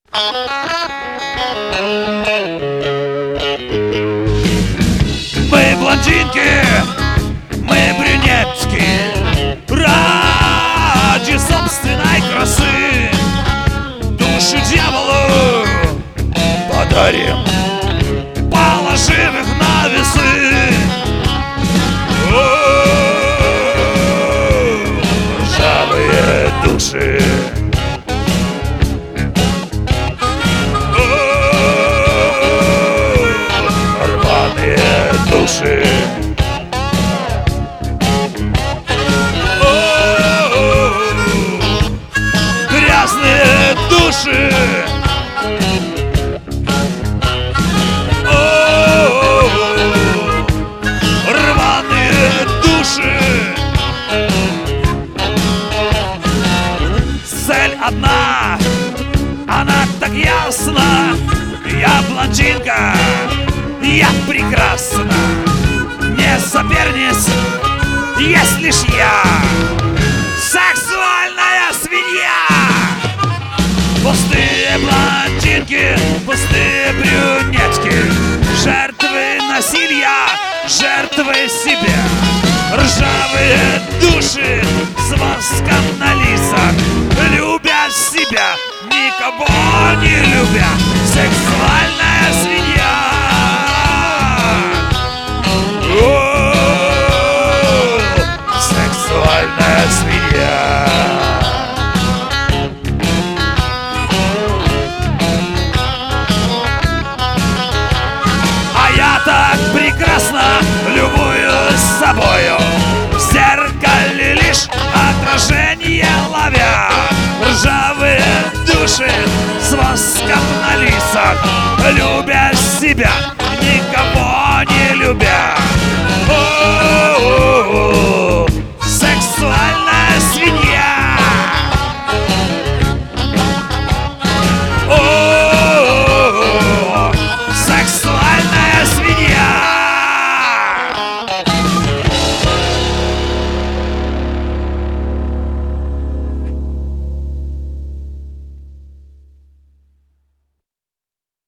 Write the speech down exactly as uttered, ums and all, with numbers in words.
Мы блондинки, мы брюнетки, ради собственной красы душу дьяволу подарим, положив их на весы. О-о-о, ржавые души. Души. О-о-о, грязные души. О-о-о, рваные души. Цель одна, она так ясна. Я блондинка, я прекрасна. Не соперниц, есть лишь я, сексуальная свинья. Пустые блондинки, пустые брюнетки, жертвы насилия, жертвы себя. Ржавые души с воском на лицах, любя себя, никого не любя. Сексуальная свинья. Сексуальная свинья. А я так прекрасно любуюсь собою, в зеркале лишь отражение ловя. Ржавые души с воском на лицах, любя себя, никого не любя. О-о-о!